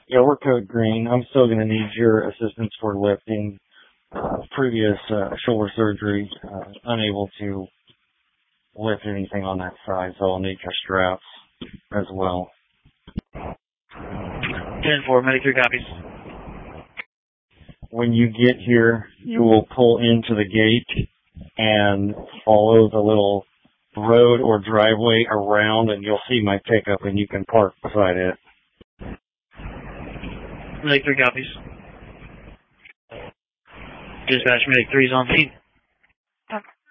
Yeah, we're code green. I'm still going to need your assistance for lifting. Previous shoulder surgery, unable to lift anything on that side, so I'll need your straps as well. 10-4, Medic 3 copies. When you get here, you will pull into the gate and follow the little road or driveway around, and you'll see my pickup, and you can park beside it. Medic 3 copies. Dispatch, Medic 3 is on scene.